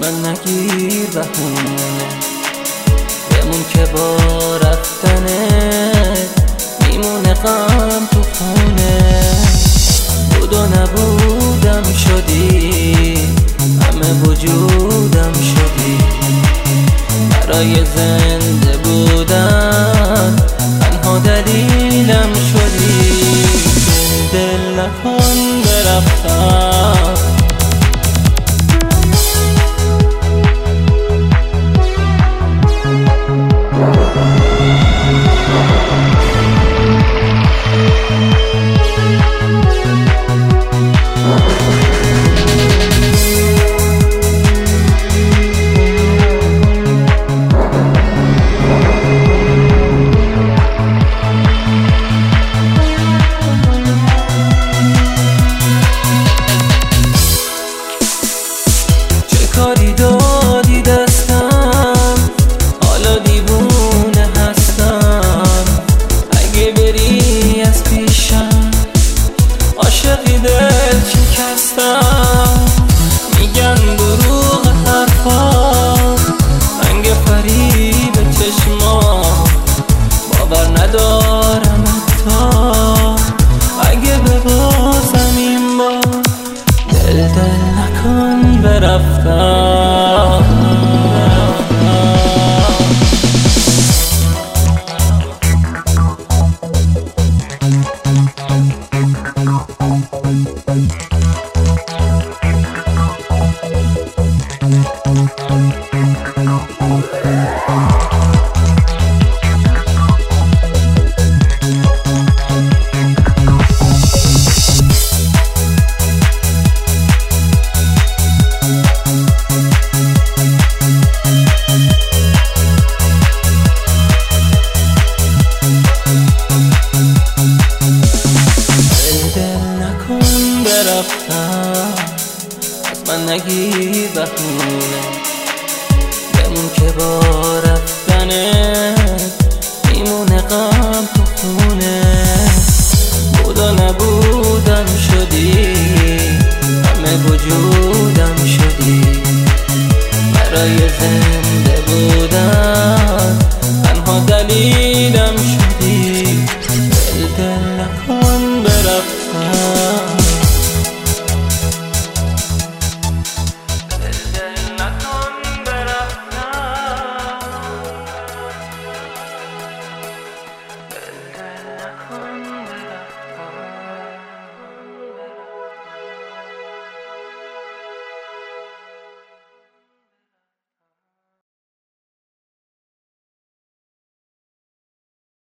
من نگیر بهونه، بمون که با رفتنت میمونه غم تو خونه. بود و نبودم شدی، همه وجودم شدی، برای زنده بودن تنها دلیلم شدی. دل نکن برفتم، کاری دادی دستم، حالا دیوونه هستم. اگه بری از پیشم، عاشقی دل شکستم. میگن دروغ حرفات، رنگ فریب چشمات، باور ندارم حتی اگه ببازم این بار. دل نکن برفتم. از من نگیر بهونه، بمون که با رفتنت میمونه غم تو خونه. بود و نبودم شدی، همه وجودم شدی، برای زنده